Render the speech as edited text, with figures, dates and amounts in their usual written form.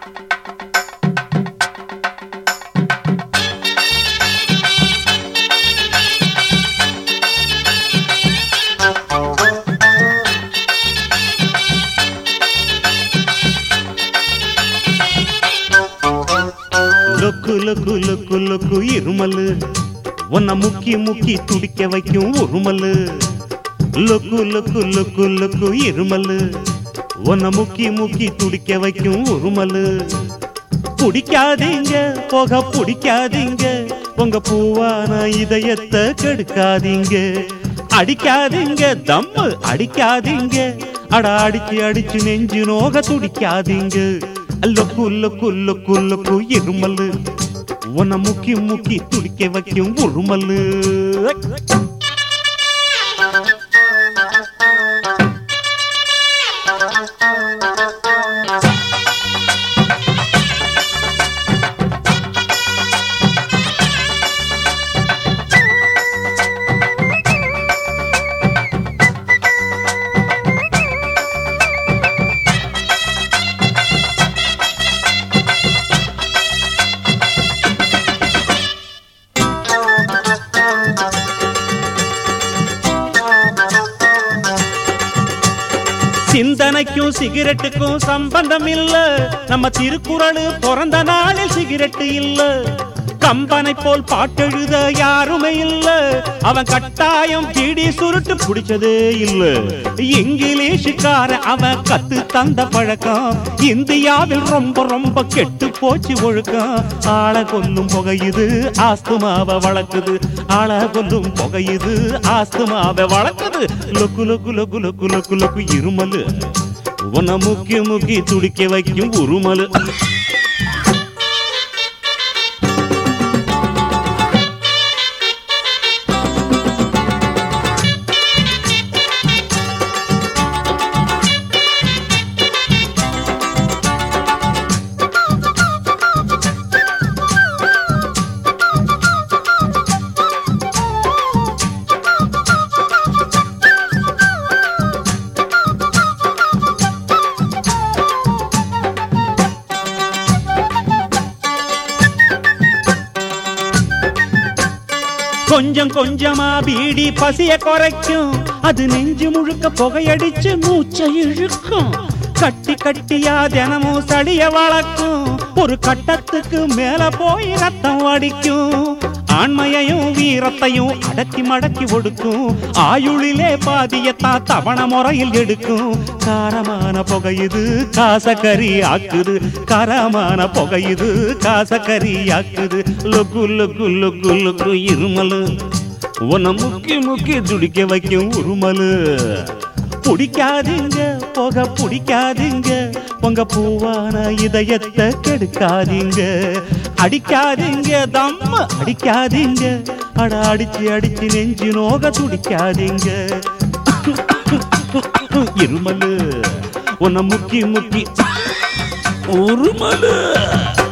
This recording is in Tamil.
லொக்கு லொக்கு லொக்கு லொக்கு இருமலு உன்னை முக்கி முக்கி துடிக்க வைக்கும் உருமலு. லொக்கு லொக்கு லொக்கு லொக்கு இருமலு உன்னை முக்கி முக்கி துடிக்க வைக்கும் உருமலு. பிடிக்காதீங்க போக பிடிக்காதீங்க, உங்க பூவான இதயத்தை கெடுக்காதீங்க. அடிக்காதீங்க தம்மு அடிக்காதீங்க, அட அடிச்சு அடிச்சு நெஞ்சு நோக துடிக்காதீங்க. லொக்கு லொக்கு லொக்கு லொக்கு இருமலு உன்னை முக்கி முக்கி துடிக்க வைக்கும் உருமலு. சிந்தனைக்கும் சிகரெட்டுக்கும் சம்பந்தம் இல்ல, நம்ம திருக்குறள் பிறந்த நாளில் சிகரெட்டு இல்ல. கம்பனை போல் பாட்டெழுத யாருமே இல்ல, அவன் கட்டாயம் பீடி சுருட்டு பிடிச்சதே இல்ல. இங்கிலீஷுக்கார அவன் கத்து தந்த பழக்கம் இந்தியாவில் ரொம்ப ரொம்ப கெட்டு போச்சு ஒழுக்கம். ஆள கொல்லும் புகையுது ஆஸ்துமாவை வளர்க்குது, ஆள கொல்லும் புகையுது ஆஸ்துமாவை வளர்க்குது. லொக்கு லொக்கு லொக்கு லொக்கு லொக்கு லொக்கு இருமலு உன்னை முக்கி முக்கி துடிக்க வைக்கும் உருமலு. கொஞ்சம் கொஞ்சமா பீடி பசிய குறைக்கும், அது நெஞ்சு முழுக்க புகையடிச்சு மூச்சை இழுக்கும். கட்டி கட்டியா தினமும் சளிய வளர்க்கும், ஒரு கட்டத்துக்கு மேல போய் ரத்தம் வடிக்கும். ஆண்மையையும் வீரத்தையும் அடக்கி மடக்கி ஒடுக்கும், ஆயுளிலே பாதியத்தான் தவண முறையில் எடுக்கும். காரமான புகையுது காசக்கறி ஆக்குது, காரமான புகையுது காசக்கரி ஆக்குது. லொக்கு லொக்கு லொக்கு லொக்கு இருமலு உன்னை முக்கி முக்கி துடிக்க வைக்கும் உருமலு. பிடிக்காதீங்க போக பிடிக்காதீங்க, உங்க பூவான இதயத்தை கெடுக்காதீங்க. அடிக்காதீங்க தம்ம அடிக்காதீங்க, அட அடிச்சு அடிச்சு நெஞ்சு நோக துடிக்காதீங்க. இருமலு உன்னை முக்கி முக்கி உருமலு.